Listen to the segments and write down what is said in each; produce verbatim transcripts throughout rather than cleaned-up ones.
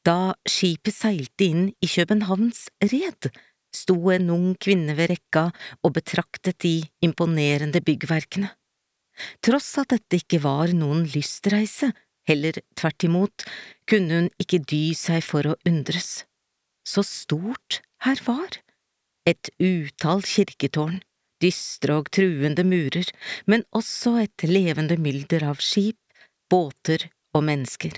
Da skipet seilte inn i Københavns red, sto en ung kvinne ved rekka og betraktet de imponerende byggverkene. Tross at dette ikke var noen lystreise, heller tvert imot, kunne hun ikke dy seg for å undres. Så stort her var. Et utall kirketårn, dystre og truende murer, men også et levende mylder av skip, båter og mennesker.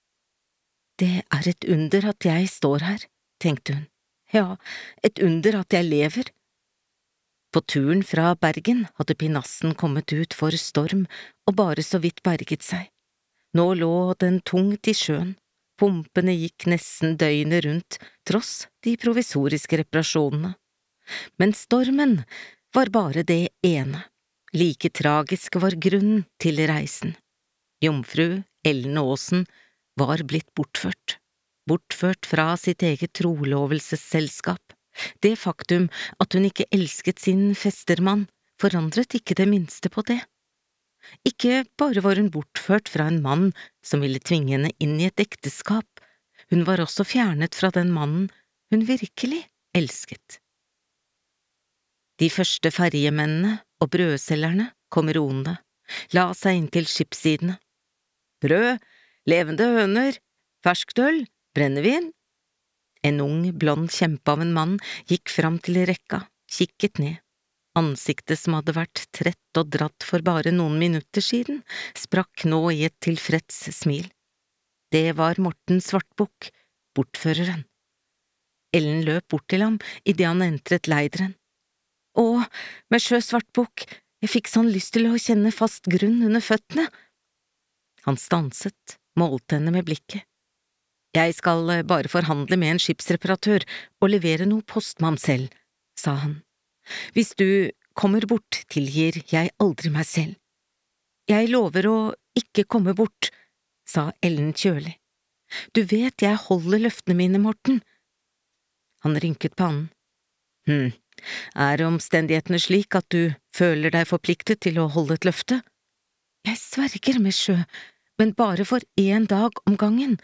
Det er et under at jeg står her, tenkte hun. Ja, et under at jeg lever. På turen fra Bergen hadde pinassen kommet ut for storm og bare så vidt berget seg. Nå lå den tungt i sjøen, pumpene gikk nesten døgnet rundt, tross de provisoriske reparasjonene. Men stormen var bare det ene, like tragisk var grunnen til reisen. Jomfru Ellen Aasen var blitt bortført, bortført fra sitt eget trolovelsesselskap. Det faktum at hun ikke elsket sin festermann, forandret ikke det minste på det. Ikke bare var hun bortført fra en mann som ville tvinge henne inn i et ekteskap, hun var også fjernet fra den mannen hun virkelig elsket. De første ferjemennene og brødselgerne kom roende, la seg inn til skipssidene. Brød, levende høner, ferskt øl, brennevin. En ung, blond kjempe av en mann gikk fram til rekka, kikket ned. Ansiktet som hadde vært trett og dratt for bare noen minutter siden, sprakk nå i et tilfreds smil. Det var Morten Svartbukk, bortføreren. Ellen løp bort til ham idet han entret leideren. Å, med sjø Svartbukk, jeg fikk sånn lyst til å kjenne fast grunn under føttene. Han stanset, målte henne med blikket. Jeg skal bare forhandle med en skipsreparatør og levere noe postmann selv, sa han. Hvis du kommer bort, tilgir jeg aldri meg selv. Jeg lover å ikke komme bort, sa Ellen kjølig. Du vet jeg holder løftene mine, Morten. Han rynket pannen. Hm, er omstendighetene slik at du føler deg forpliktet til å holde et løfte? Jeg sverger med sjø, men bare for én dag om gangen.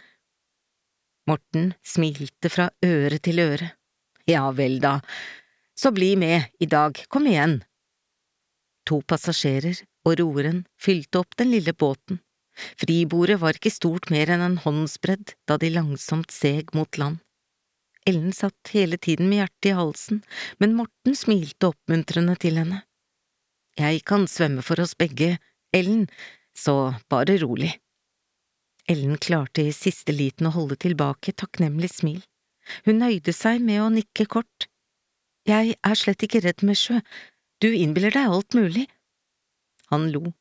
Morten smilte fra øre til øre. Ja vel da, så bli med i dag, kom igjen. To passasjerer og roeren fylte opp den lille båten. Fribordet var ikke stort mer enn en håndsbredd da de langsomt seg mot land. Ellen satt hele tiden med hjertet i halsen, men Morten smilte oppmuntrende til henne. Jeg kan svømme for oss begge, Ellen, så bare rolig. Ellen klarte i siste liten å holde tilbake et takknemlig smil. Hun nøyde seg med å nikke kort. Jeg er slett ikke redd med sjø, du innbiller deg alt mulig. Han lo.